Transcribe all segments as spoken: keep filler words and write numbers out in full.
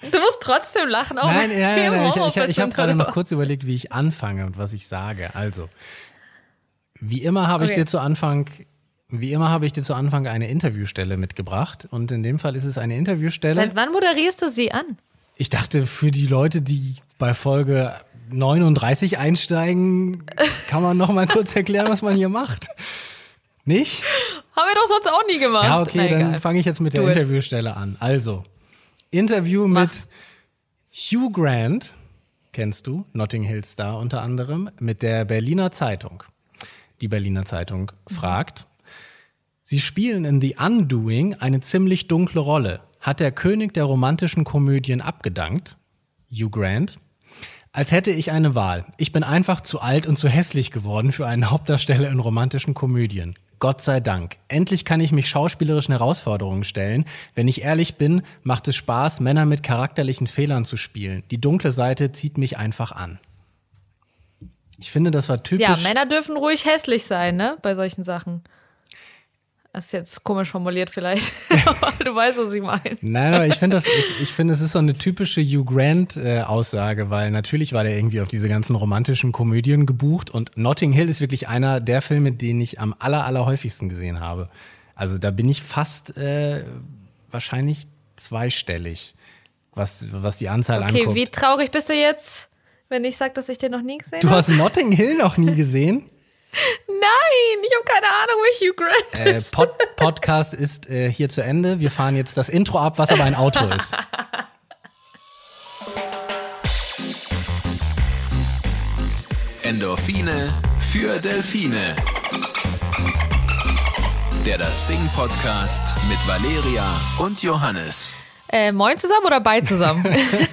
Du musst trotzdem lachen. Auch nein, ja, nein, nein, ich, ich, ich, ich habe gerade noch kurz überlegt, wie ich anfange und was ich sage. Also, wie immer habe okay. ich dir zu Anfang, wie immer habe ich dir zu Anfang eine Interviewstelle mitgebracht. Und in dem Fall ist es eine Interviewstelle. Seit wann moderierst du sie an? Ich dachte, für die Leute, die bei Folge neununddreißig einsteigen, kann man noch mal kurz erklären, was man hier macht. Nicht? Haben wir doch sonst auch nie gemacht. Ja, okay, Na, dann fange ich jetzt mit der Do it. Interviewstelle an. Also, Interview Mach. mit Hugh Grant, kennst du, Notting Hill Star unter anderem, mit der Berliner Zeitung. Die Berliner Zeitung mhm. fragt, Sie spielen in The Undoing eine ziemlich dunkle Rolle. Hat der König der romantischen Komödien abgedankt? Hugh Grant. Als hätte ich eine Wahl. Ich bin einfach zu alt und zu hässlich geworden für einen Hauptdarsteller in romantischen Komödien. Gott sei Dank. Endlich kann ich mich schauspielerischen Herausforderungen stellen. Wenn ich ehrlich bin, macht es Spaß, Männer mit charakterlichen Fehlern zu spielen. Die dunkle Seite zieht mich einfach an. Ich finde, das war typisch. Ja, Männer dürfen ruhig hässlich sein, ne? Bei solchen Sachen. Das ist jetzt komisch formuliert vielleicht, aber du weißt, was ich meine. Nein, aber ich finde, das ist, ich finde, es ist so eine typische Hugh Grant-Aussage, äh, weil natürlich war der irgendwie auf diese ganzen romantischen Komödien gebucht und Notting Hill ist wirklich einer der Filme, den ich am aller, aller häufigsten gesehen habe. Also da bin ich fast äh, wahrscheinlich zweistellig, was, was die Anzahl okay, anguckt. Okay, wie traurig bist du jetzt, wenn ich sage, dass ich den noch nie gesehen habe? Du hast Notting Hill noch nie gesehen? Nein, ich habe keine Ahnung, wer Hugh Grant äh, ist. Pod- Podcast ist äh, hier zu Ende. Wir fahren jetzt das Intro ab, was aber ein Outro ist. Endorphine für Delfine. Der Das Ding Podcast mit Valeria und Johannes. Äh, moin zusammen oder bei zusammen?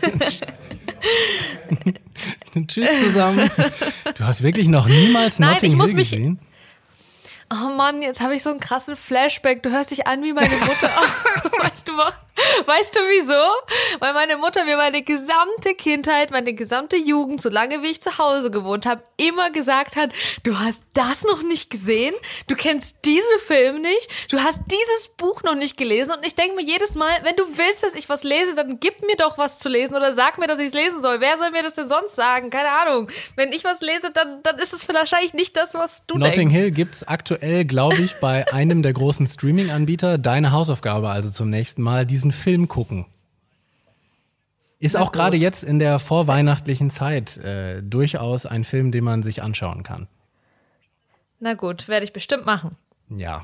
Tschüss zusammen. Du hast wirklich noch niemals Nein, Notting ich muss Hill mich- gesehen? Oh Mann, jetzt habe ich so einen krassen Flashback. Du hörst dich an wie meine Mutter. weißt du was? Weißt du wieso? Weil meine Mutter mir meine gesamte Kindheit, meine gesamte Jugend, solange wie ich zu Hause gewohnt habe, immer gesagt hat, du hast das noch nicht gesehen, du kennst diesen Film nicht, du hast dieses Buch noch nicht gelesen und ich denke mir jedes Mal, wenn du willst, dass ich was lese, dann gib mir doch was zu lesen oder sag mir, dass ich es lesen soll. Wer soll mir das denn sonst sagen? Keine Ahnung. Wenn ich was lese, dann, dann ist es wahrscheinlich nicht das, was du Notting denkst. Hill gibt's aktuell, glaube ich, bei einem der großen Streaming-Anbieter. Deine Hausaufgabe also zum nächsten Mal, diesen Film gucken. Ist Na auch gut. gerade jetzt in der vorweihnachtlichen Zeit äh, durchaus ein Film, den man sich anschauen kann. Na gut, werde ich bestimmt machen. Ja.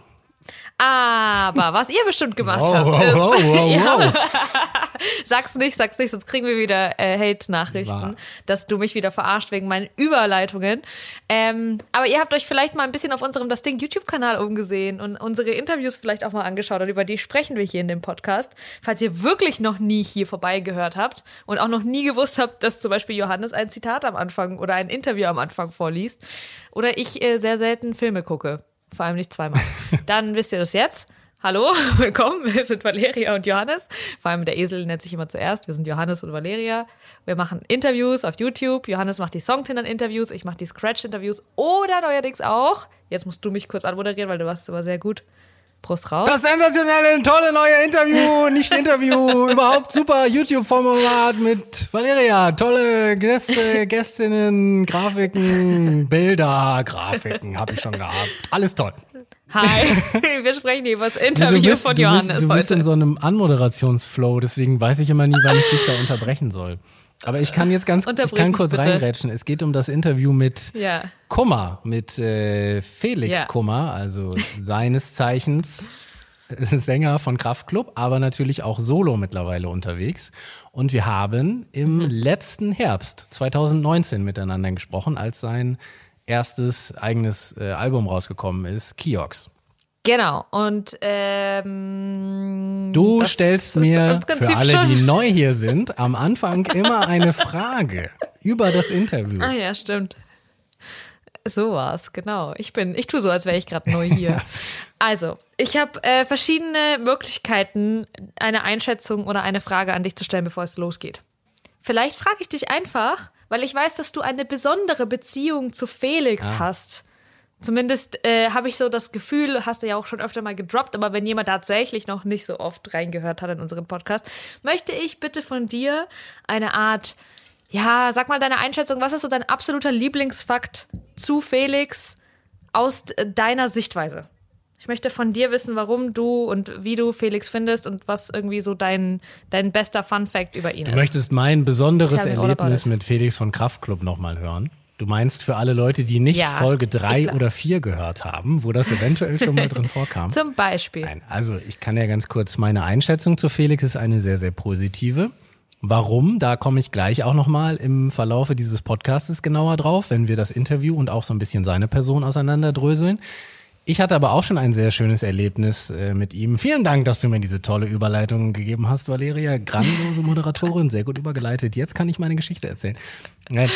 Aber was ihr bestimmt gemacht Wow, habt, wow, ist... wow, wow, Ja. wow. Sag's nicht, sag's nicht, sonst kriegen wir wieder äh, Hate-Nachrichten, Wahr. dass du mich wieder verarscht wegen meinen Überleitungen. Ähm, aber ihr habt euch vielleicht mal ein bisschen auf unserem Das Ding YouTube-Kanal umgesehen und unsere Interviews vielleicht auch mal angeschaut und über die sprechen wir hier in dem Podcast. Falls ihr wirklich noch nie hier vorbeigehört habt und auch noch nie gewusst habt, dass zum Beispiel Johannes ein Zitat am Anfang oder ein Interview am Anfang vorliest oder ich äh, sehr selten Filme gucke. Vor allem nicht zweimal. Dann wisst ihr das jetzt. Hallo, willkommen, wir sind Valeria und Johannes. Vor allem der Esel nennt sich immer zuerst. Wir sind Johannes und Valeria. Wir machen Interviews auf YouTube. Johannes macht die Songtindern-Interviews, ich mache die Scratch-Interviews oder neuerdings auch. Jetzt musst du mich kurz anmoderieren, weil du warst aber sehr gut. Prost raus. Das sensationelle, tolle neue Interview, nicht Interview, überhaupt super YouTube-Format mit Valeria. Tolle Gäste, Gästinnen, Grafiken, Bilder, Grafiken habe ich schon gehabt. Alles toll. Hi, wir sprechen hier über das Interview du bist, von du Johannes bist, du bist heute. in so einem Anmoderationsflow, deswegen weiß ich immer nie, wann ich dich da unterbrechen soll. Aber ich kann jetzt ganz, ich Unterbrich kann mich kurz bitte. reingrätschen. Es geht um das Interview mit Ja. Kummer, mit äh, Felix Ja. Kummer, also seines Zeichens Sänger von Kraftklub, aber natürlich auch solo mittlerweile unterwegs. Und wir haben im Mhm. letzten Herbst zwanzig neunzehn miteinander gesprochen, als sein erstes eigenes äh, Album rausgekommen ist, Kiox. Genau, und ähm, Du das stellst ist mir, im Prinzip für alle, schon- die neu hier sind, am Anfang immer eine Frage über das Interview. Ah ja, stimmt. So war's, genau. Ich bin, ich tue so, als wäre ich gerade neu hier. Also, ich habe äh, verschiedene Möglichkeiten, eine Einschätzung oder eine Frage an dich zu stellen, bevor es losgeht. Vielleicht frage ich dich einfach, weil ich weiß, dass du eine besondere Beziehung zu Felix Ah. hast. Zumindest äh, habe ich so das Gefühl, hast du ja auch schon öfter mal gedroppt, aber wenn jemand tatsächlich noch nicht so oft reingehört hat in unseren Podcast, möchte ich bitte von dir eine Art, ja, sag mal deine Einschätzung, was ist so dein absoluter Lieblingsfakt zu Felix aus deiner Sichtweise? Ich möchte von dir wissen, warum du und wie du Felix findest und was irgendwie so dein, dein bester Fun-Fact über ihn Du ist. Du möchtest mein besonderes Tell me all Erlebnis about it. mit Felix von Kraftklub nochmal hören? Du meinst für alle Leute, die nicht Ja, Folge drei ich glaub- oder vier gehört haben, wo das eventuell schon mal drin vorkam? Zum Beispiel. Nein, also ich kann ja ganz kurz, meine Einschätzung zu Felix ist eine sehr, sehr positive. Warum? Da komme ich gleich auch nochmal im Verlaufe dieses Podcastes genauer drauf, wenn wir das Interview und auch so ein bisschen seine Person auseinanderdröseln. Ich hatte aber auch schon ein sehr schönes Erlebnis äh, mit ihm. Vielen Dank, dass du mir diese tolle Überleitung gegeben hast, Valeria. Grandiose Moderatorin, sehr gut übergeleitet. Jetzt kann ich meine Geschichte erzählen. Äh,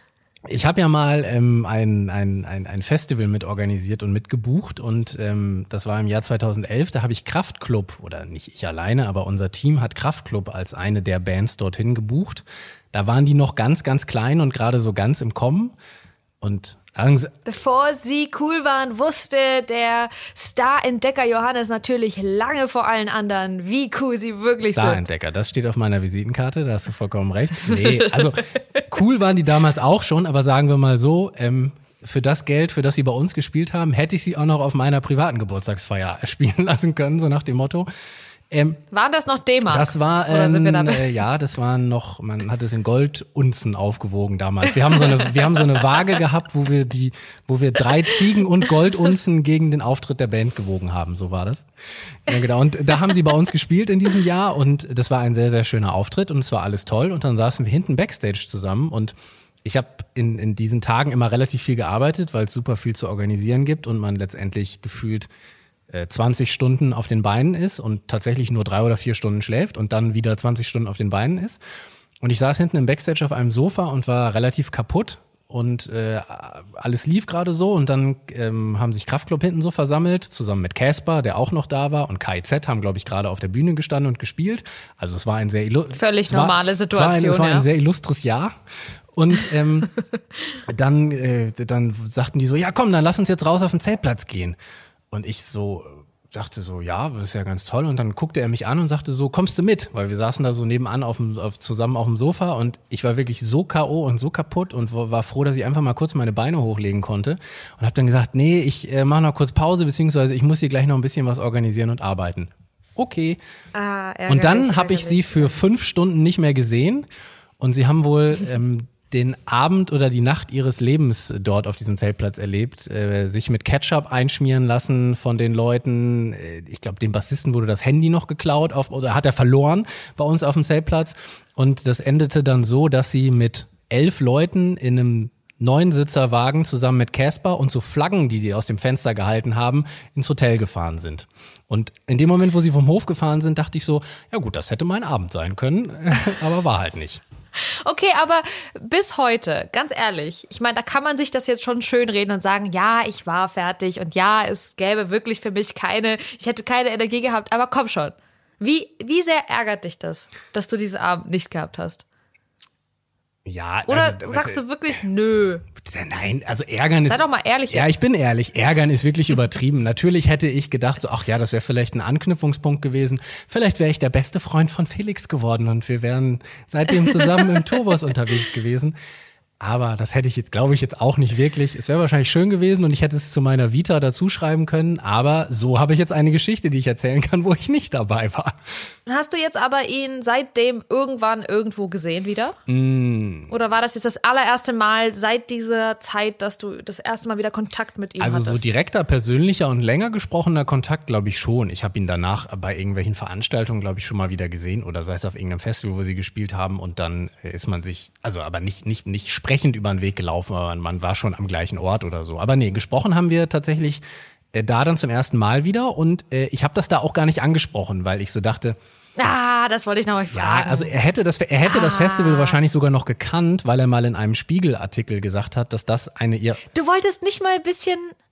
Ich habe ja mal ähm, ein, ein, ein, ein Festival mit organisiert und mitgebucht und ähm, das war im Jahr zweitausendelf, da habe ich Kraftklub, oder nicht ich alleine, aber unser Team hat Kraftklub als eine der Bands dorthin gebucht. Da waren die noch ganz, ganz klein und gerade so ganz im Kommen und Angst, Bevor sie cool waren, wusste der Star-Entdecker Johannes natürlich lange vor allen anderen, wie cool sie wirklich sind. Star-Entdecker, das steht auf meiner Visitenkarte, da hast du vollkommen recht. Nee, also cool waren die damals auch schon, aber sagen wir mal so, ähm, für das Geld, für das sie bei uns gespielt haben, hätte ich sie auch noch auf meiner privaten Geburtstagsfeier spielen lassen können, so nach dem Motto. Ähm, Waren das noch D-Mark? das war, Oder sind wir ähm, damit? äh, ja, das waren noch, man hat es in Goldunzen aufgewogen damals. Wir haben so eine, wir haben so eine Waage gehabt, wo wir die, wo wir drei Ziegen und Goldunzen gegen den Auftritt der Band gewogen haben, so war das. Ja, genau. Und da haben sie bei uns gespielt in diesem Jahr und das war ein sehr, sehr schöner Auftritt und es war alles toll und dann saßen wir hinten Backstage zusammen und ich habe in, in diesen Tagen immer relativ viel gearbeitet, weil es super viel zu organisieren gibt und man letztendlich gefühlt zwanzig Stunden auf den Beinen ist und tatsächlich nur drei oder vier Stunden schläft und dann wieder zwanzig Stunden auf den Beinen ist. Und ich saß hinten im Backstage auf einem Sofa und war relativ kaputt und äh, alles lief gerade so und dann ähm, haben sich Kraftklub hinten so versammelt, zusammen mit Casper, der auch noch da war und K I Z haben, glaube ich, gerade auf der Bühne gestanden und gespielt. Also es war ein sehr illu- Völlig es war, normale Situation, Es war ein, es war ja. ein sehr illustres Jahr. Und ähm, dann, äh, dann sagten die so, ja komm, dann lass uns jetzt raus auf den Zeltplatz gehen. Und ich so dachte so, ja, das ist ja ganz toll. Und dann guckte er mich an und sagte so, kommst du mit? Weil wir saßen da so nebenan auf dem, auf, zusammen auf dem Sofa und ich war wirklich so K O und so kaputt und war froh, dass ich einfach mal kurz meine Beine hochlegen konnte. Und habe dann gesagt, nee, ich äh, mache noch kurz Pause, beziehungsweise ich muss hier gleich noch ein bisschen was organisieren und arbeiten. Okay. Ah, ärgerlich, Und dann habe ich ärgerlich. sie für fünf Stunden nicht mehr gesehen und sie haben wohl ähm, den Abend oder die Nacht ihres Lebens dort auf diesem Zeltplatz erlebt, äh, sich mit Ketchup einschmieren lassen von den Leuten. Äh, ich glaube, dem Bassisten wurde das Handy noch geklaut auf, oder hat er verloren bei uns auf dem Zeltplatz. Und das endete dann so, dass sie mit elf Leuten in einem Neunsitzer-Wagen zusammen mit Casper und so Flaggen, die sie aus dem Fenster gehalten haben, ins Hotel gefahren sind. Und in dem Moment, wo sie vom Hof gefahren sind, dachte ich so, ja gut, das hätte mein Abend sein können, aber war halt nicht. Okay, aber bis heute, ganz ehrlich, ich meine, da kann man sich das jetzt schon schön reden und sagen, ja, ich war fertig und ja, es gäbe wirklich für mich keine, ich hätte keine Energie gehabt, aber komm schon. Wie, wie sehr ärgert dich das, dass du diesen Abend nicht gehabt hast? Ja, Oder also, sagst du wirklich, nö? Nein, also ärgern ist... Sei doch mal ehrlich Ja, jetzt. ich bin ehrlich. Ärgern ist wirklich übertrieben. Natürlich hätte ich gedacht, so, ach ja, das wäre vielleicht ein Anknüpfungspunkt gewesen. Vielleicht wäre ich der beste Freund von Felix geworden und wir wären seitdem zusammen im Tourbus unterwegs gewesen. Aber das hätte ich jetzt, glaube ich, jetzt auch nicht wirklich. Es wäre wahrscheinlich schön gewesen und ich hätte es zu meiner Vita dazuschreiben können. Aber so habe ich jetzt eine Geschichte, die ich erzählen kann, wo ich nicht dabei war. Hast du jetzt aber ihn seitdem irgendwann irgendwo gesehen wieder? Mm. Oder war das jetzt das allererste Mal seit dieser Zeit, dass du das erste Mal wieder Kontakt mit ihm Also hattest? so direkter, persönlicher und länger gesprochener Kontakt, glaube ich schon. Ich habe ihn danach bei irgendwelchen Veranstaltungen, glaube ich, schon mal wieder gesehen oder sei es auf irgendeinem Festival, wo sie gespielt haben und dann ist man sich, also aber nicht nicht nicht sprechend über den Weg gelaufen, aber man war schon am gleichen Ort oder so. Aber nee, gesprochen haben wir tatsächlich äh, da dann zum ersten Mal wieder und äh, ich habe das da auch gar nicht angesprochen, weil ich so dachte, Ah, das wollte ich noch mal fragen. ja, also er hätte das er hätte das Ah. Festival wahrscheinlich sogar noch gekannt, weil er mal in einem Spiegelartikel gesagt hat, dass das eine ihr Du wolltest nicht mal ein bisschen,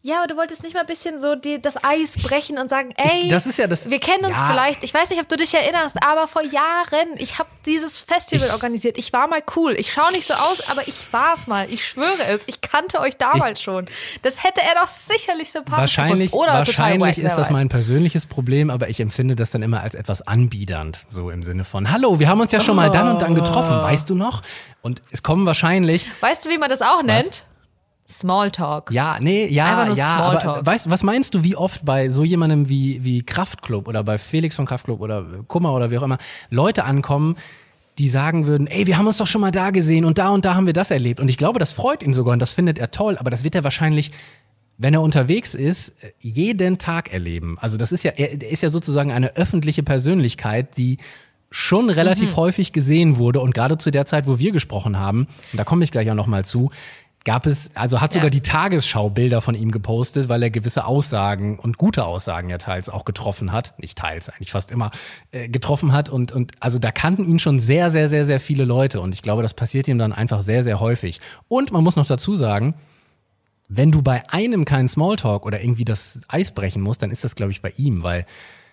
Ja, aber du wolltest nicht mal ein bisschen so die, das Eis brechen und sagen, ey, ich, das ist ja das, wir kennen uns ja. vielleicht, ich weiß nicht, ob du dich erinnerst, aber vor Jahren, ich habe dieses Festival ich, organisiert, ich war mal cool, ich schaue nicht so aus, aber ich war's mal, ich schwöre es, ich kannte euch damals ich, schon. Das hätte er doch sicherlich sympathisch wahrscheinlich, gefunden. Oder wahrscheinlich wack, ist das weiß. mein persönliches Problem, aber ich empfinde das dann immer als etwas anbiedernd, so im Sinne von, hallo, wir haben uns ja schon mal dann und dann getroffen, weißt du noch? Und es kommen wahrscheinlich... Weißt du, wie man das auch nennt? Was? Smalltalk. Ja, nee, ja, Einfach nur ja, Smalltalk. aber weißt, was meinst du, wie oft bei so jemandem wie, wie Kraftklub oder bei Felix von Kraftklub oder Kummer oder wie auch immer Leute ankommen, die sagen würden, ey, wir haben uns doch schon mal da gesehen und da und da haben wir das erlebt. Und ich glaube, das freut ihn sogar und das findet er toll, aber das wird er wahrscheinlich, wenn er unterwegs ist, jeden Tag erleben. Also das ist ja, er ist ja sozusagen eine öffentliche Persönlichkeit, die schon relativ mhm. häufig gesehen wurde und gerade zu der Zeit, wo wir gesprochen haben, und da komme ich gleich auch noch mal zu, gab es, also hat sogar ja. die Tagesschau Bilder von ihm gepostet, weil er gewisse Aussagen und gute Aussagen ja teils auch getroffen hat, nicht teils, eigentlich fast immer äh, getroffen hat und und also da kannten ihn schon sehr, sehr, sehr, sehr viele Leute und ich glaube, das passiert ihm dann einfach sehr, sehr häufig. Und man muss noch dazu sagen, wenn du bei einem keinen Smalltalk oder irgendwie das Eis brechen musst, dann ist das, glaube ich, bei ihm, weil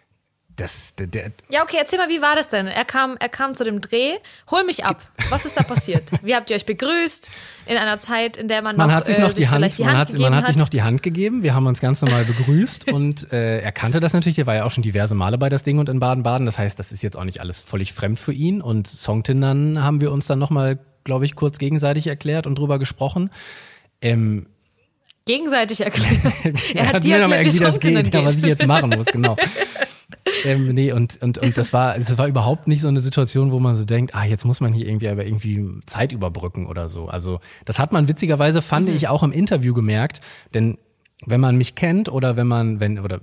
Das, der, der ja, okay, erzähl mal, wie war das denn? Er kam, er kam zu dem Dreh. Hol mich ab. Was ist da passiert? Wie habt ihr euch begrüßt? In einer Zeit, in der man noch, man hat sich noch äh, die Hand, die man Hand hat, man hat sich hat. noch die Hand gegeben. Wir haben uns ganz normal begrüßt und äh, er kannte das natürlich. Er war ja auch schon diverse Male bei das Ding und in Baden-Baden. Das heißt, das ist jetzt auch nicht alles völlig fremd für ihn. Und Songtindern haben wir uns dann nochmal, glaube ich, kurz gegenseitig erklärt und drüber gesprochen. Ähm, gegenseitig erklärt. Er, er hat mir nochmal erklärt, wie das geht, geht. Ja, was ich jetzt machen muss, genau. ähm, nee, und, und, und das war, es war überhaupt nicht so eine Situation, wo man so denkt, ah, jetzt muss man hier irgendwie aber irgendwie Zeit überbrücken oder so. Also, das hat man witzigerweise, fand mhm. ich, auch im Interview gemerkt, denn wenn man mich kennt oder wenn man, wenn, oder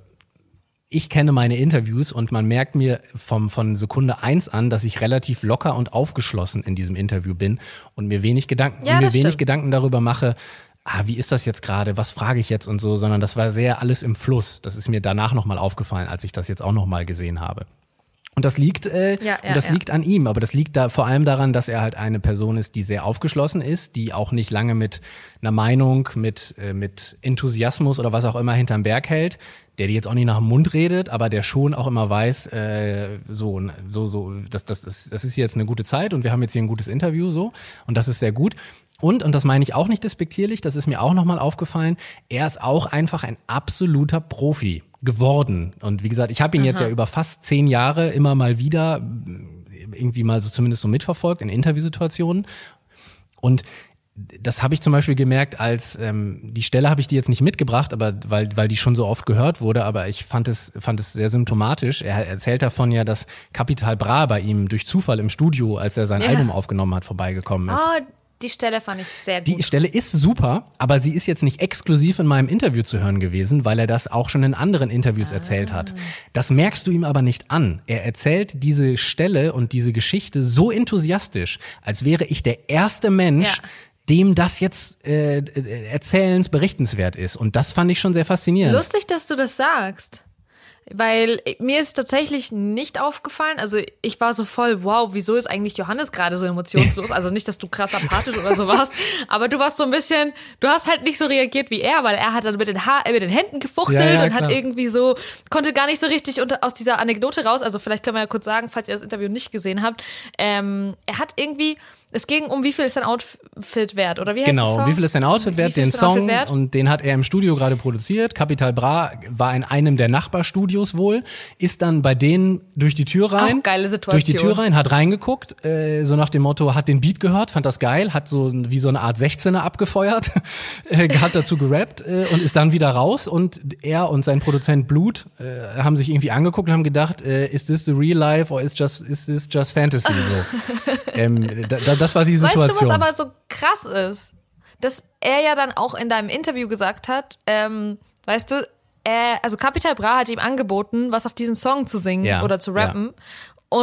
ich kenne meine Interviews und man merkt mir vom, von Sekunde eins an, dass ich relativ locker und aufgeschlossen in diesem Interview bin und mir wenig Gedanken, ja, mir wenig stimmt. Gedanken darüber mache, ah, wie ist das jetzt gerade, was frage ich jetzt und so, sondern das war sehr alles im Fluss. Das ist mir danach nochmal aufgefallen, als ich das jetzt auch nochmal gesehen habe. Und das liegt, äh, ja, ja, und das ja. liegt an ihm, aber das liegt da vor allem daran, dass er halt eine Person ist, die sehr aufgeschlossen ist, die auch nicht lange mit einer Meinung, mit, äh, mit Enthusiasmus oder was auch immer hinterm Berg hält, der dir jetzt auch nicht nach dem Mund redet, aber der schon auch immer weiß, äh, so, so, so, das, das, das, das ist jetzt eine gute Zeit und wir haben jetzt hier ein gutes Interview, so, und das ist sehr gut. Und, und das meine ich auch nicht despektierlich, das ist mir auch nochmal aufgefallen, er ist auch einfach ein absoluter Profi geworden. Und wie gesagt, ich habe ihn Aha. jetzt ja über fast zehn Jahre immer mal wieder irgendwie mal so zumindest so mitverfolgt in Interviewsituationen. Und das habe ich zum Beispiel gemerkt, als ähm, die Stelle habe ich die jetzt nicht mitgebracht, aber weil weil die schon so oft gehört wurde, aber ich fand es fand es sehr symptomatisch. Er erzählt davon ja, dass Capital Bra bei ihm durch Zufall im Studio, als er sein ja. Album aufgenommen hat, vorbeigekommen ist. Oh, die Stelle fand ich sehr gut. Die Stelle ist super, aber sie ist jetzt nicht exklusiv in meinem Interview zu hören gewesen, weil er das auch schon in anderen Interviews ah. erzählt hat. Das merkst du ihm aber nicht an. Er erzählt diese Stelle und diese Geschichte so enthusiastisch, als wäre ich der erste Mensch, ja. dem das jetzt äh, erzählens berichtenswert ist. Und das fand ich schon sehr faszinierend. Lustig, dass du das sagst. Weil mir ist tatsächlich nicht aufgefallen, also ich war so voll, wow, wieso ist eigentlich Johannes gerade so emotionslos? Also nicht, dass du krass apathisch oder so warst, aber du warst so ein bisschen, du hast halt nicht so reagiert wie er, weil er hat dann mit den, ha- mit den Händen gefuchtelt ja, ja, und klar. hat irgendwie so, konnte gar nicht so richtig unter, aus dieser Anekdote raus, also vielleicht können wir ja kurz sagen, falls ihr das Interview nicht gesehen habt, ähm, er hat irgendwie, es ging um, wie viel ist dein Outfit wert, oder wie heißt Genau, das Song? wie viel ist dein Outfit wert, den Song, wert? Und den hat er im Studio gerade produziert. Capital Bra war in einem der Nachbarstudios wohl, ist dann bei denen durch die Tür rein. Auch geile Situation. Durch die Tür rein, hat reingeguckt, äh, so nach dem Motto, hat den Beat gehört, fand das geil, hat so wie so eine Art sechzehner abgefeuert, äh, hat dazu gerappt äh, und ist dann wieder raus und er und sein Produzent Blut äh, haben sich irgendwie angeguckt und haben gedacht, äh, is this the real life or is just is this just fantasy so. ähm, da, da, das war die Situation. Weißt du, was aber so krass ist? Dass er ja dann auch in deinem Interview gesagt hat, ähm, weißt du, er, also Capital Bra hat ihm angeboten, was auf diesen Song zu singen ja, oder zu rappen. Ja. Und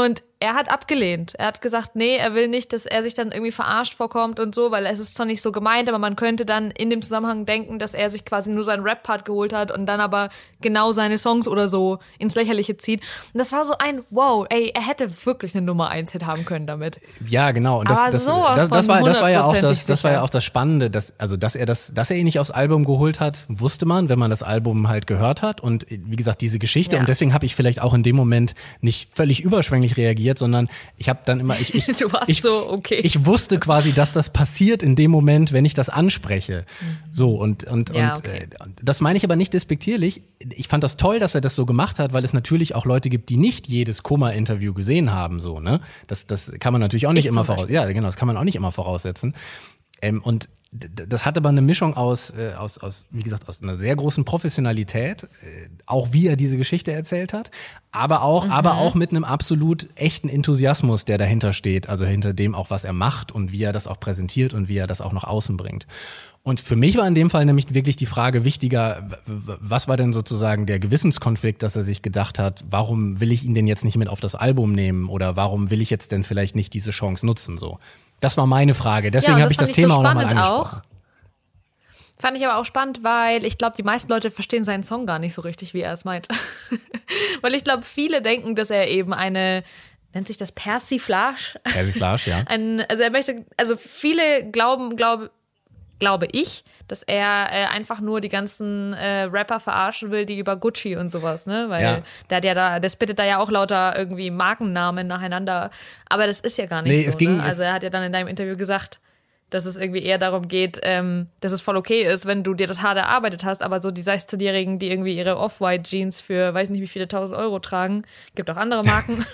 er hat abgelehnt. Er hat gesagt, nee, er will nicht, dass er sich dann irgendwie verarscht vorkommt und so, weil es ist zwar nicht so gemeint, aber man könnte dann in dem Zusammenhang denken, dass er sich quasi nur seinen Rap-Part geholt hat und dann aber genau seine Songs oder so ins Lächerliche zieht. Und das war so ein, wow, ey, er hätte wirklich eine Nummer eins Hit haben können damit. Ja, genau. Und das, aber das, sowas das, das, von war, das war ja auch das, das sicher. war ja auch das Spannende, dass, also, dass er das, dass er ihn nicht aufs Album geholt hat, wusste man, wenn man das Album halt gehört hat. Und wie gesagt, diese Geschichte. Ja. Und deswegen habe ich vielleicht auch in dem Moment nicht völlig überschwänglich reagiert, sondern ich habe dann immer, ich, ich, du warst ich, so, okay. ich wusste quasi, dass das passiert in dem Moment, wenn ich das anspreche. So, und, und, Ja, und okay. äh, das meine ich aber nicht despektierlich. Ich fand das toll, dass er das so gemacht hat, weil es natürlich auch Leute gibt, die nicht jedes Kummer-Interview gesehen haben, so, ne? Das, das kann man natürlich auch nicht Ich immer zum voraus, ja, genau, das kann man auch nicht immer voraussetzen. Ähm, und d- das hat aber eine Mischung aus, äh, aus, aus, wie gesagt, aus einer sehr großen Professionalität, äh, auch wie er diese Geschichte erzählt hat, aber auch, Mhm. aber auch mit einem absolut echten Enthusiasmus, der dahinter steht, also hinter dem auch, was er macht und wie er das auch präsentiert und wie er das auch nach außen bringt. Und für mich war in dem Fall nämlich wirklich die Frage wichtiger, w- w- was war denn sozusagen der Gewissenskonflikt, dass er sich gedacht hat, warum will ich ihn denn jetzt nicht mit auf das Album nehmen oder warum will ich jetzt denn vielleicht nicht diese Chance nutzen, so. Das war meine Frage, deswegen Ja, habe ich das fand ich Thema so auch nochmal spannend angesprochen. auch. Fand ich aber auch spannend, weil ich glaube, die meisten Leute verstehen seinen Song gar nicht so richtig, wie er es meint. Weil ich glaube, viele denken, dass er eben eine, nennt sich das Persiflage? Persiflage, ja. Ein, also er möchte, also viele glauben, glaube, glaube ich, dass er äh, einfach nur die ganzen äh, Rapper verarschen will, die über Gucci und sowas, ne? Weil Ja. der hat ja da, der spittet da ja auch lauter irgendwie Markennamen nacheinander. Aber das ist ja gar nicht Nee, so. es ging- ne? Also er hat ja dann in deinem Interview gesagt, dass es irgendwie eher darum geht, ähm, dass es voll okay ist, wenn du dir das hart erarbeitet hast, aber so die sechzehnjährigen, die irgendwie ihre Off-White-Jeans für weiß nicht wie viele tausend Euro tragen, gibt auch andere Marken.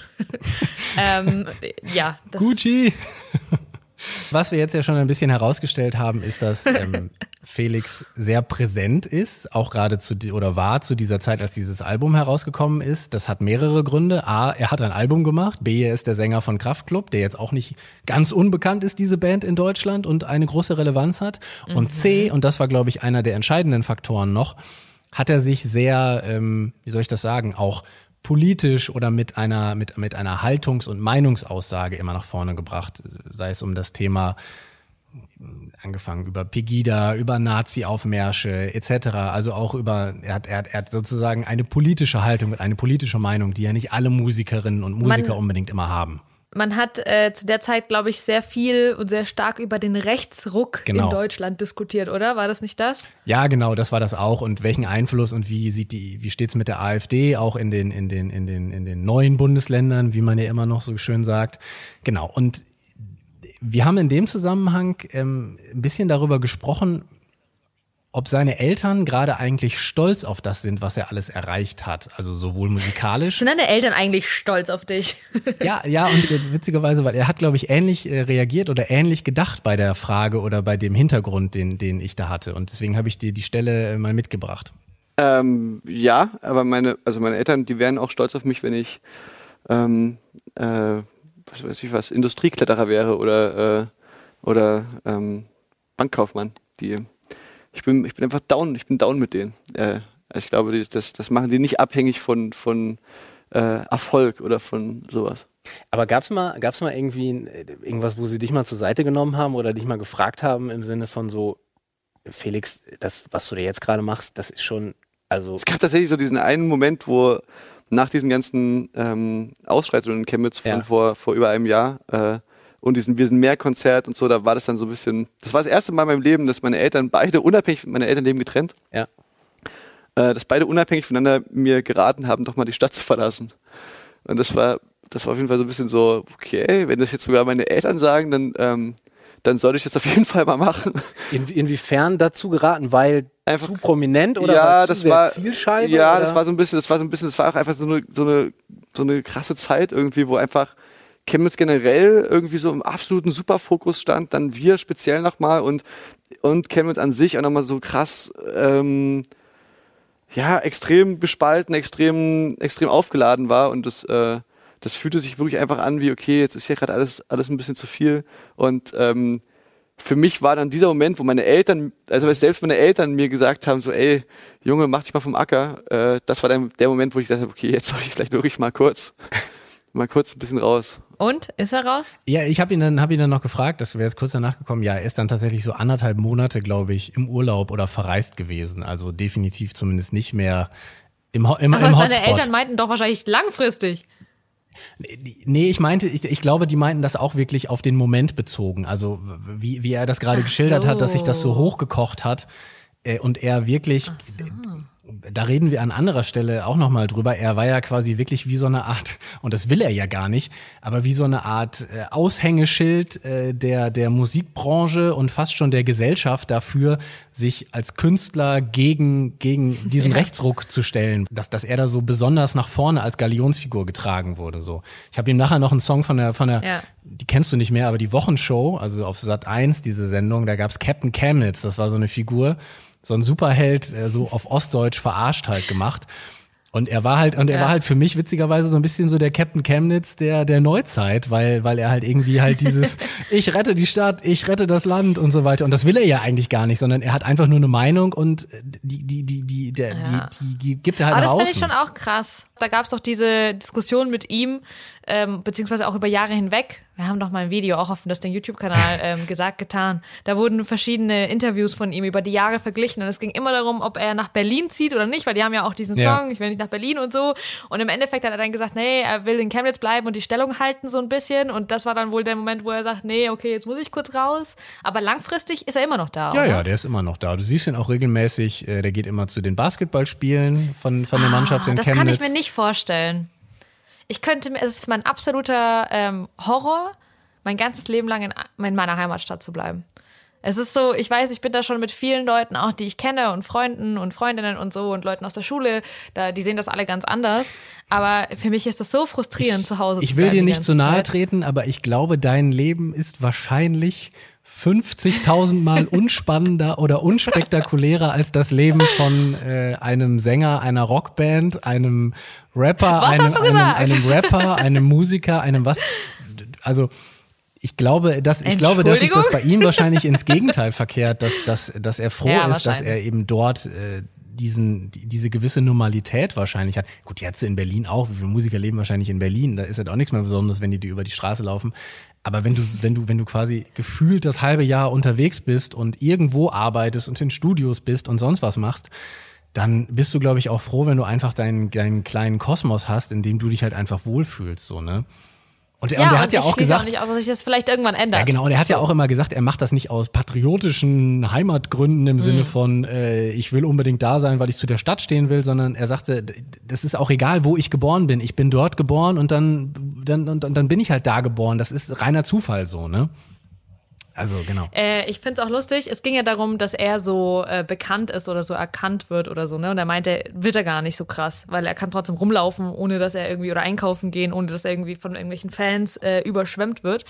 ähm, ja. Das Gucci! Was wir jetzt ja schon ein bisschen herausgestellt haben, ist, dass ähm, Felix sehr präsent ist, auch gerade zu di- oder war zu dieser Zeit, als dieses Album herausgekommen ist. Das hat mehrere Gründe. A, er hat ein Album gemacht. B, er ist der Sänger von Kraftklub, der jetzt auch nicht ganz unbekannt ist, diese Band in Deutschland und eine große Relevanz hat. Und C, und das war, glaube ich, einer der entscheidenden Faktoren noch, hat er sich sehr, ähm, wie soll ich das sagen, auch politisch oder mit einer, mit, mit einer Haltungs- und Meinungsaussage immer nach vorne gebracht, sei es um das Thema, angefangen über Pegida, über Nazi-Aufmärsche et cetera. Also auch über, er hat, er hat, er hat sozusagen eine politische Haltung und eine politische Meinung, die ja nicht alle Musikerinnen und Musiker Man- unbedingt immer haben. Man hat äh, zu der Zeit, glaube ich, sehr viel und sehr stark über den Rechtsruck Genau. in Deutschland diskutiert, oder? War das nicht das? Ja, genau, das war das auch. Und welchen Einfluss und wie sieht die, wie steht's mit der AfD auch in den, in den, in den, in den neuen Bundesländern, wie man ja immer noch so schön sagt. Genau. Und wir haben in dem Zusammenhang ähm, ein bisschen darüber gesprochen, ob seine Eltern gerade eigentlich stolz auf das sind, was er alles erreicht hat. Also sowohl musikalisch. Sind deine Eltern eigentlich stolz auf dich? Ja, ja, und äh, witzigerweise, weil er hat, glaube ich, ähnlich äh, reagiert oder ähnlich gedacht bei der Frage oder bei dem Hintergrund, den, den ich da hatte. Und deswegen habe ich dir die Stelle äh, mal mitgebracht. Ähm, ja, aber meine, also meine Eltern, die wären auch stolz auf mich, wenn ich ähm, äh, was weiß ich was, Industriekletterer wäre oder äh, oder ähm, Bankkaufmann. Die, ich bin, ich bin einfach down, ich bin down mit denen. Äh, ich glaube, die, das, das machen die nicht abhängig von von äh, Erfolg oder von sowas. Aber gab's mal, gab's mal irgendwie ein- irgendwas, wo sie dich mal zur Seite genommen haben oder dich mal gefragt haben im Sinne von so, Felix, das, was du dir jetzt gerade machst, das ist schon, also Es gab tatsächlich so diesen einen Moment, wo nach diesen ganzen ähm, Ausschreitungen in Chemnitz von Ja. vor, vor über einem Jahr äh, und diesen Wir sind mehr Konzert und so, da war das dann so ein bisschen, das war das erste Mal in meinem Leben, dass meine Eltern beide unabhängig, meine Eltern leben getrennt, ja. äh, dass beide unabhängig voneinander mir geraten haben, doch mal die Stadt zu verlassen. Und das war, das war auf jeden Fall so ein bisschen so, okay, wenn das jetzt sogar meine Eltern sagen, dann, ähm, dann sollte ich das auf jeden Fall mal machen. In, inwiefern dazu geraten, weil Einfach- zu prominent oder ja, weil das zu sehr war Zielscheibe? Ja, oder? das war so ein bisschen, das war so ein bisschen, das war auch einfach so eine, so eine, so eine krasse Zeit irgendwie, wo einfach Chemnitz generell irgendwie so im absoluten Superfokus stand, dann wir speziell nochmal und und Chemnitz an sich auch nochmal so krass, ähm, ja, extrem bespalten, extrem, extrem aufgeladen war und das, äh, das fühlte sich wirklich einfach an wie, okay, jetzt ist hier gerade alles, alles ein bisschen zu viel und ähm, für mich war dann dieser Moment, wo meine Eltern, also selbst meine Eltern mir gesagt haben, so, ey, Junge, mach dich mal vom Acker, äh, das war dann der Moment, wo ich dachte, okay, jetzt soll ich vielleicht wirklich mal kurz mal kurz ein bisschen raus. Und? Ist er raus? Ja, ich habe ihn dann hab ihn dann noch gefragt, das wäre jetzt kurz danach gekommen, ja, er ist dann tatsächlich so anderthalb Monate, glaube ich, im Urlaub oder verreist gewesen. Also definitiv zumindest nicht mehr im, Ho- im, Aber im seine Hotspot. Eltern meinten doch wahrscheinlich langfristig. Nee, ich meinte, ich, ich glaube, die meinten das auch wirklich auf den Moment bezogen. Also wie, wie er das gerade Ach geschildert so. hat, dass sich das so hochgekocht hat äh, und er wirklich... Da reden wir an anderer Stelle auch nochmal drüber. Er war ja quasi wirklich wie so eine Art, und das will er ja gar nicht, aber wie so eine Art äh, Aushängeschild äh, der, der Musikbranche und fast schon der Gesellschaft dafür, sich als Künstler gegen, gegen diesen Ja. Rechtsruck zu stellen. Dass, dass er da so besonders nach vorne als Galionsfigur getragen wurde. So. Ich habe ihm nachher noch einen Song von der, von der Ja. die kennst du nicht mehr, aber die Wochenshow, also auf Sat eins, diese Sendung, da gab's Captain Chemnitz, das war so eine Figur, so ein Superheld, äh, so auf Ostdeutsch verarscht halt gemacht. Und er war halt, und er Ja. war halt für mich witzigerweise so ein bisschen so der Captain Chemnitz der, der Neuzeit, weil, weil er halt irgendwie halt dieses, ich rette die Stadt, ich rette das Land und so weiter. Und das will er ja eigentlich gar nicht, sondern er hat einfach nur eine Meinung und die, die, die, die, der, Ja. die, die gibt er halt Aber nach das außen. fand ich schon auch krass. Da gab es doch diese Diskussion mit ihm, ähm, beziehungsweise auch über Jahre hinweg. Wir haben doch mal ein Video auch auf dem Das Ding YouTube-Kanal ähm, gesagt, getan. Da wurden verschiedene Interviews von ihm über die Jahre verglichen und es ging immer darum, ob er nach Berlin zieht oder nicht, weil die haben ja auch diesen Song, Ja. ich will nicht nach Berlin und so. Und im Endeffekt hat er dann gesagt, nee, er will in Chemnitz bleiben und die Stellung halten so ein bisschen. Und das war dann wohl der Moment, wo er sagt, nee, okay, jetzt muss ich kurz raus. Aber langfristig ist er immer noch da, Ja, oder? ja, der ist immer noch da. Du siehst ihn auch regelmäßig, äh, der geht immer zu den Basketballspielen von, von der Mannschaft Ah, in das Chemnitz. kann ich mir nicht vorstellen. Ich könnte mir, es ist mein absoluter ähm, Horror, mein ganzes Leben lang in, in meiner Heimatstadt zu bleiben. Es ist so, ich weiß, ich bin da schon mit vielen Leuten, auch die ich kenne und Freunden und Freundinnen und so und Leuten aus der Schule, da, die sehen das alle ganz anders. Aber für mich ist das so frustrierend, zu Hause Ich zu will bleiben dir die nicht ganze zu nahe Zeit. treten, aber ich glaube, dein Leben ist wahrscheinlich fünfzigtausend Mal unspannender oder unspektakulärer als das Leben von äh, einem Sänger einer Rockband, einem Rapper, Was einem, hast du einem, gesagt? einem Rapper, einem Musiker, einem was. Also ich glaube, dass ich glaube, dass sich das bei ihm wahrscheinlich ins Gegenteil verkehrt, dass, dass, dass er froh Ja, ist, dass er wahrscheinlich. eben dort äh, diesen, die, diese gewisse Normalität wahrscheinlich hat. Gut, jetzt in Berlin auch, wie viele Musiker leben wahrscheinlich in Berlin, da ist halt auch nichts mehr Besonderes, wenn die dir über die Straße laufen. Aber wenn du, wenn du, wenn du quasi gefühlt das halbe Jahr unterwegs bist und irgendwo arbeitest und in Studios bist und sonst was machst, dann bist du, glaube ich, auch froh, wenn du einfach deinen, deinen kleinen Kosmos hast, in dem du dich halt einfach wohlfühlst, so, ne? Und, er- Ja, und er hat und ja ich auch schließe gesagt, auch nicht aus, dass sich das vielleicht irgendwann ändert. ja, genau. Und er hat ja auch immer gesagt, er macht das nicht aus patriotischen Heimatgründen im Sinne von, äh, ich will unbedingt da sein, weil ich zu der Stadt stehen will, sondern er sagte, d- das ist auch egal, wo ich geboren bin. Ich bin dort geboren und dann, dann, und, und dann bin ich halt da geboren. Das ist reiner Zufall so, ne? Also, genau. Äh, ich finde es auch lustig. Es ging ja darum, dass er so äh, bekannt ist oder so erkannt wird oder so, ne? Und er meinte, wird er gar nicht so krass, weil er kann trotzdem rumlaufen, ohne dass er irgendwie oder einkaufen gehen, ohne dass er irgendwie von irgendwelchen Fans äh, überschwemmt wird.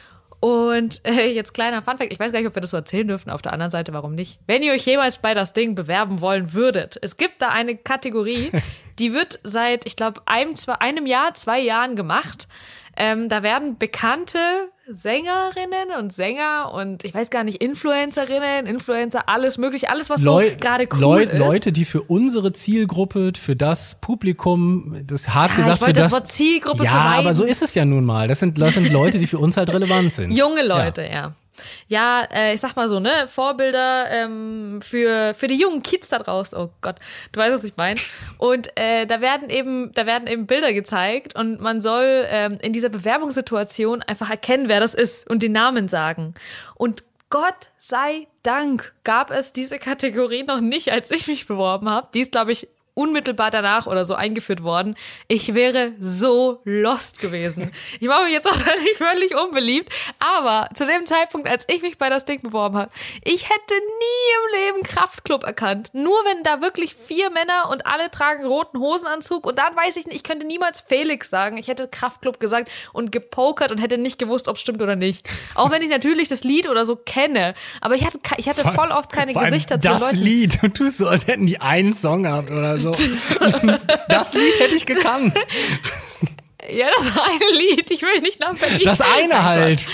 Und äh, jetzt kleiner Funfact, ich weiß gar nicht, ob wir das so erzählen dürfen. Auf der anderen Seite, warum nicht? Wenn ihr euch jemals bei das Ding bewerben wollen würdet, es gibt da eine Kategorie, die wird seit, ich glaube, einem, zwei, einem Jahr, zwei Jahren gemacht. Ähm, da werden bekannte Sängerinnen und Sänger und ich weiß gar nicht, Influencerinnen, Influencer, alles mögliche, alles, was Leu- so gerade cool Leu- ist. Leute, die für unsere Zielgruppe, für das Publikum, das hart Ja, gesagt, ich wollte für das das Wort Zielgruppe ja, vermeiden. aber so ist es ja nun mal. Das sind, das sind Leute, die für uns halt relevant sind. Junge Leute, ja. Ja, äh, ich sag mal so, ne, Vorbilder ähm, für für die jungen Kids da draußen. Oh Gott, du weißt, was ich meine. Und äh, da werden eben da werden eben Bilder gezeigt und man soll ähm, in dieser Bewerbungssituation einfach erkennen, wer das ist und den Namen sagen. Und Gott sei Dank gab es diese Kategorie noch nicht, als ich mich beworben habe. Die ist, glaube ich, unmittelbar danach oder so eingeführt worden. Ich wäre so lost gewesen. Ich mache mich jetzt auch nicht völlig unbeliebt, aber zu dem Zeitpunkt, als ich mich bei das Ding beworben habe, ich hätte nie im Leben Kraftklub erkannt. Nur wenn da wirklich vier Männer und alle tragen roten Hosenanzug und dann weiß ich nicht, ich könnte niemals Felix sagen. Ich hätte Kraftklub gesagt und gepokert und hätte nicht gewusst, ob es stimmt oder nicht. Auch wenn ich natürlich das Lied oder so kenne, aber ich hatte, ich hatte voll oft keine Vor allem Gesichter zu das Leuten. Lied. Und tust so, als hätten die einen Song gehabt oder so. Das Lied hätte ich gekannt. Ja, das eine Lied. Ich will nicht nach Berlin. Das eine halt.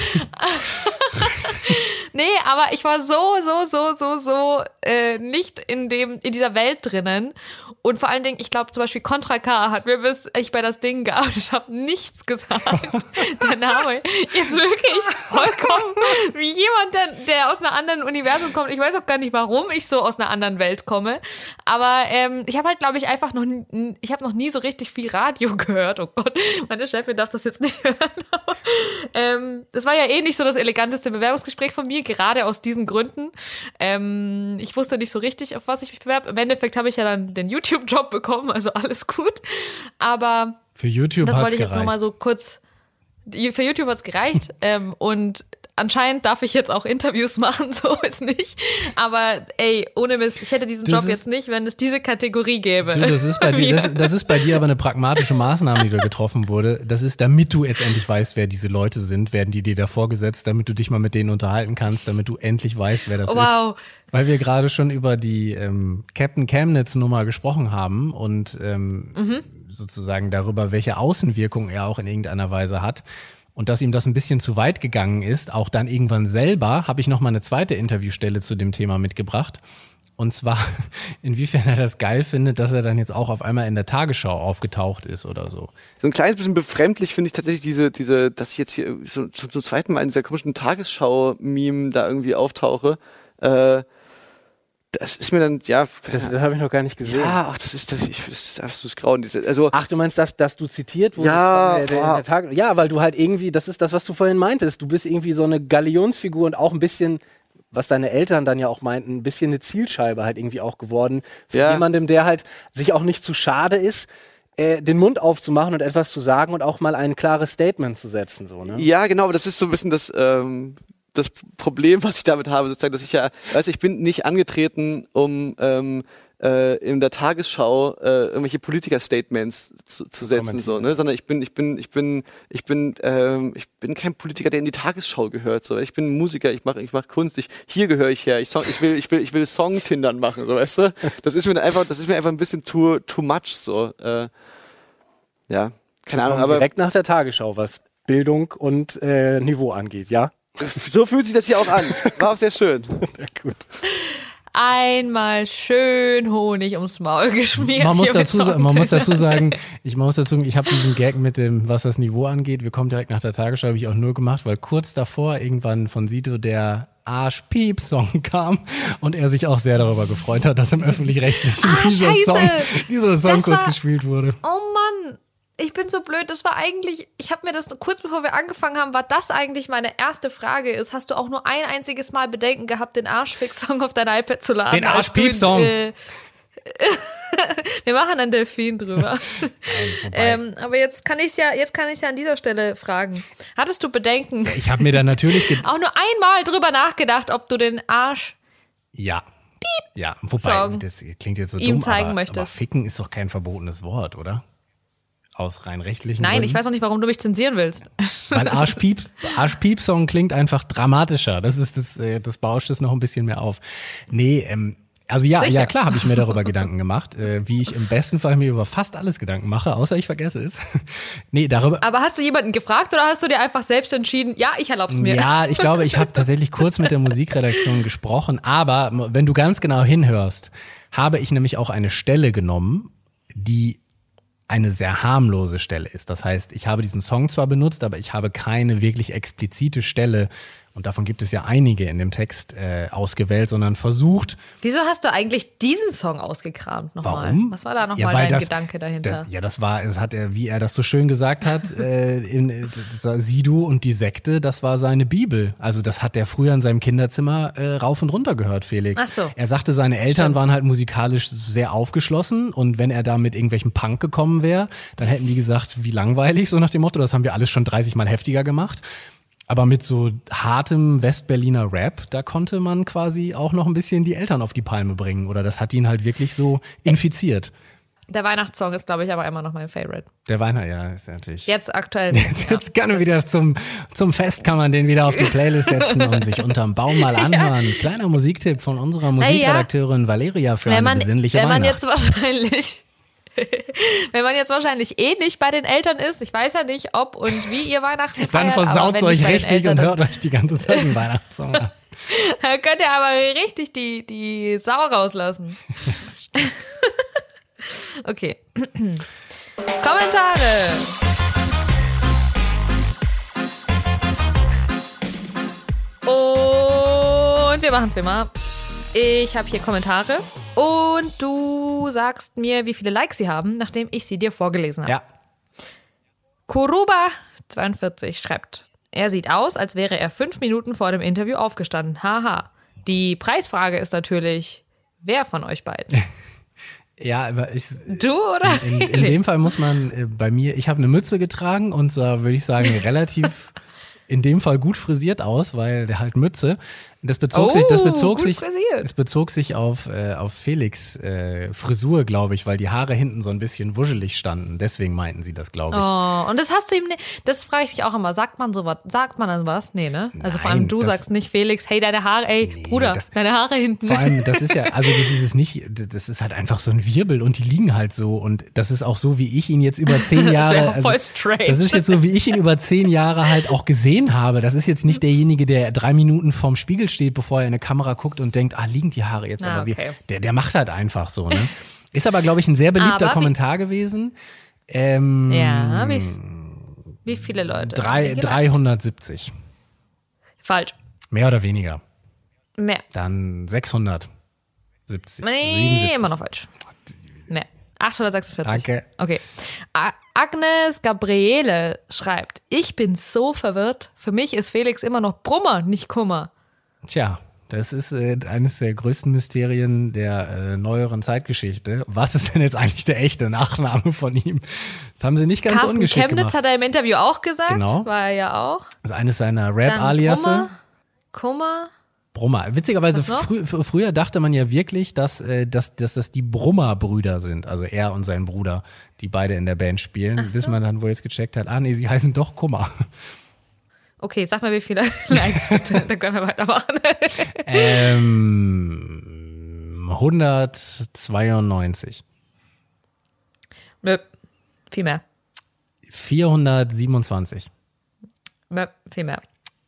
Nee, aber ich war so, so, so, so, so äh, nicht in dem in dieser Welt drinnen. Und vor allen Dingen, ich glaube zum Beispiel Contra K hat mir, bis ich bei das Ding gearbeitet habe, nichts gesagt. Der Name ist wirklich vollkommen wie jemand, der, der aus einer anderen Universum kommt. Ich weiß auch gar nicht, warum ich so aus einer anderen Welt komme. Aber ähm, ich habe halt, glaube ich, einfach noch, n- ich habe noch nie so richtig viel Radio gehört. Oh Gott, meine Chefin darf das jetzt nicht hören. Aber, ähm, das war ja eh nicht so das eleganteste Bewerbungsgespräch von mir, gerade aus diesen Gründen. Ähm, ich wusste nicht so richtig, auf was ich mich bewerbe. Im Endeffekt habe ich ja dann den YouTube-Job bekommen, also alles gut. Aber Für YouTube das hat's wollte ich jetzt gereicht. nochmal so kurz. Für YouTube hat's gereicht. ähm, und anscheinend darf ich jetzt auch Interviews machen, so ist nicht. Aber ey, ohne Mist, ich hätte diesen Das Job ist- jetzt nicht, wenn es diese Kategorie gäbe. Du, das ist bei dir, das, das ist bei dir aber eine pragmatische Maßnahme, die da getroffen wurde. Das ist, damit du jetzt endlich weißt, wer diese Leute sind, werden die dir da vorgesetzt, damit du dich mal mit denen unterhalten kannst, damit du endlich weißt, wer das Wow. ist. Weil wir gerade schon über die ähm, Captain Chemnitz Nummer gesprochen haben und ähm, Mhm. sozusagen darüber, welche Außenwirkung er auch in irgendeiner Weise hat. Und dass ihm das ein bisschen zu weit gegangen ist, auch dann irgendwann selber, habe ich noch mal eine zweite Interviewstelle zu dem Thema mitgebracht. Und zwar, inwiefern er das geil findet, dass er dann jetzt auch auf einmal in der Tagesschau aufgetaucht ist oder so. So ein kleines bisschen befremdlich finde ich tatsächlich diese, diese, dass ich jetzt hier so, so, zum zweiten Mal in dieser komischen Tagesschau-Meme da irgendwie auftauche. Äh, das ist mir dann, ja, Das, das habe ich noch gar nicht gesehen. ja, ach, das ist, das, ich, das ist einfach so das Grauen. Diese, also, Ach, du meinst, dass, dass du zitiert wurdest? Ja, von der, der, boah. der Tag, ja, weil du halt irgendwie, das ist das, was du vorhin meintest. Du bist irgendwie so eine Galionsfigur und auch ein bisschen, was deine Eltern dann ja auch meinten, ein bisschen eine Zielscheibe halt irgendwie auch geworden. Von Ja. jemandem, der halt sich auch nicht zu schade ist, äh, den Mund aufzumachen und etwas zu sagen und auch mal ein klares Statement zu setzen. So, ne? ja, genau, aber das ist so ein bisschen das, ähm, das Problem, was ich damit habe, sozusagen, dass ich ja, weißt du, ich bin nicht angetreten, um ähm, äh, in der Tagesschau äh, irgendwelche Politiker-Statements zu, zu setzen, so, ne, sondern ich bin, ich bin, ich bin, ich bin, ähm, ich bin kein Politiker, der in die Tagesschau gehört, so. Ich bin ein Musiker, ich mache, ich mache Kunst, ich, hier gehöre ich her, ich, song, ich will, ich will, ich will Song-Tindern machen, so, weißt du. Das ist mir dann einfach, das ist mir einfach ein bisschen too, too much, so. Äh, ja, keine Ahnung, Und aber direkt nach der Tagesschau, was Bildung und äh, Niveau angeht, ja? so fühlt sich das hier auch an. War auch sehr schön. Ja, gut. Einmal schön Honig ums Maul geschmiert. Man muss hier mit dazu, sa- man muss Songtitel. dazu sagen, ich muss dazu sagen, ich habe diesen Gag mit dem, was das Niveau angeht, wir kommen direkt nach der Tagesschau, habe ich auch nur gemacht, weil kurz davor irgendwann von Sido der Arsch-Piep-Song kam und er sich auch sehr darüber gefreut hat, dass im Öffentlich-Rechtlichen Ah, dieser scheiße. Song, dieser Song Das kurz war- gespielt wurde. Oh Mann, ich bin so blöd. Das war eigentlich, ich habe mir das kurz bevor wir angefangen haben, war das eigentlich meine erste Frage ist, hast du auch nur ein einziges Mal Bedenken gehabt, den Arschfix-Song auf dein iPad zu laden? Den als du ihn, Arschpiep-Song. Äh, wir machen einen Delfin drüber. ähm, aber jetzt kann ich ja, jetzt kann ich ja an dieser Stelle fragen. Hattest du Bedenken? Ich habe mir dann natürlich ge- Auch nur einmal drüber nachgedacht, ob du den Arsch ja. Ja, wobei, Song das klingt jetzt so ihm dumm, zeigen aber, möchtest. aber ficken ist doch kein verbotenes Wort, oder? Aus rein rechtlichen Nein, Gründen. ich weiß auch nicht, warum du mich zensieren willst. Weil Arschpiep, Arschpiep-Song klingt einfach dramatischer. Das ist das, äh, das bauscht es noch ein bisschen mehr auf. Nee, ähm, also ja, Sicher. ja klar habe ich mir darüber Gedanken gemacht, äh, wie ich im besten Fall mir über fast alles Gedanken mache, außer ich vergesse es. Nee, darüber. Aber hast du jemanden gefragt oder hast du dir einfach selbst entschieden, ja, ich erlaub's mir? Ja, ich glaube, ich habe tatsächlich kurz mit der Musikredaktion gesprochen, aber wenn du ganz genau hinhörst, habe ich nämlich auch eine Stelle genommen, die eine sehr harmlose Stelle ist. Das heißt, ich habe diesen Song zwar benutzt, aber ich habe keine wirklich explizite Stelle, und davon gibt es ja einige in dem Text, äh, ausgewählt, sondern versucht. Wieso hast du eigentlich diesen Song ausgekramt nochmal? Warum? Was war da nochmal Ja, weil dein das- Gedanke dahinter? Das, ja, das war, es hat er, wie er das so schön gesagt hat, äh, in, äh, das- Sido und die Sekte, das war seine Bibel. Also das hat er früher in seinem Kinderzimmer äh, rauf und runter gehört, Felix. Ach so. Er sagte, seine Eltern Stimmt. waren halt musikalisch sehr aufgeschlossen und wenn er da mit irgendwelchem Punk gekommen wäre, dann hätten die gesagt, wie langweilig, so nach dem Motto, das haben wir alles schon dreißig Mal heftiger gemacht. Aber mit so hartem Westberliner Rap, da konnte man quasi auch noch ein bisschen die Eltern auf die Palme bringen. Oder das hat ihn halt wirklich so infiziert. Der Weihnachtssong ist, glaube ich, aber immer noch mein Favorite. Der Weiner, ja, ist natürlich. Jetzt aktuell. Jetzt, jetzt kann er wieder zum, zum Fest, kann man den wieder auf die Playlist setzen und sich unterm Baum mal anhören. Kleiner Musiktipp von unserer Musikredakteurin Valeria für wenn eine man, besinnliche wenn man Weihnacht. jetzt wahrscheinlich, wenn man jetzt wahrscheinlich eh nicht bei den Eltern ist, ich weiß ja nicht, ob und wie ihr Weihnachten feiert. Dann aber versaut wenn es euch nicht bei den richtig Eltern, und dann- hört euch die ganze Zeit einen Weihnachtssong an. Dann könnt ihr aber richtig die, die Sau rauslassen. Okay. Kommentare. Und wir machen es wie immer. Ich habe hier Kommentare und du sagst mir, wie viele Likes sie haben, nachdem ich sie dir vorgelesen habe. Ja. Kuruba zweiundvierzig schreibt, er sieht aus, als wäre er fünf Minuten vor dem Interview aufgestanden. Haha. Die Preisfrage ist natürlich, wer von euch beiden? Ja, aber ich, Du oder in, in dem Fall muss man äh, bei mir, ich habe eine Mütze getragen und sah, würde ich sagen, relativ in dem Fall gut frisiert aus, weil der halt Mütze. Das bezog Oh, sich, das bezog gut sich, frisiert. es bezog sich auf äh, auf Felix äh, Frisur, glaube ich, weil die Haare hinten so ein bisschen wuschelig standen. Deswegen meinten sie das, glaube ich. Oh, und das hast du ihm, ne- das frage ich mich auch immer. Sagt man sowas? Sagt man dann was? Nee, ne? Also vor allem Nein, du das- sagst nicht Felix, hey, deine Haare, ey, Nee, Bruder, das- deine Haare hinten. Vor allem, das ist ja, also das ist es nicht, das ist halt einfach so ein Wirbel und die liegen halt so und das ist auch so, wie ich ihn jetzt über zehn Das Jahre, wäre voll also, strange. das ist jetzt so, wie ich ihn über zehn Jahre halt auch gesehen habe. Das ist jetzt nicht derjenige, der drei Minuten vorm Spiegel steht, bevor er in eine Kamera guckt und denkt, ah, liegen die Haare jetzt Ah, aber wie, okay. der, der macht halt einfach so, ne? Ist aber, glaube ich, ein sehr beliebter Aber wie- Kommentar gewesen. Ähm, Ja, wie, wie viele Leute? drei, Wie viele? dreihundertsiebzig. Falsch. Mehr oder weniger. Mehr. Dann sechshundertsiebzig. Nee, siebenundsiebzig. immer noch falsch. Mehr. achthundertsechsundvierzig. Danke. Okay. A- Agnes Gabriele schreibt, ich bin so verwirrt. Für mich ist Felix immer noch Brummer, nicht Kummer. Tja, das ist äh, eines der größten Mysterien der äh, neueren Zeitgeschichte. Was ist denn jetzt eigentlich der echte Nachname von ihm? Das haben sie nicht ganz Carsten ungeschickt Chemnitz gemacht. hat er im Interview auch gesagt. Genau. War er ja auch. Das ist eines seiner Dann Rap-Aliasse. Kummer. Kummer. Brummer. Witzigerweise, Was noch? frü fr- früher dachte man ja wirklich, dass, äh, dass, dass das die Brummer-Brüder sind. Also er und sein Bruder, die beide in der Band spielen. Bis man dann wohl jetzt gecheckt hat, ah nee, sie heißen doch Kummer. Okay, sag mal, wie viele Likes bitte. Dann können wir weitermachen. ähm, hundertzweiundneunzig. Nö, viel mehr. vierhundertsiebenundzwanzig. Nö, viel mehr.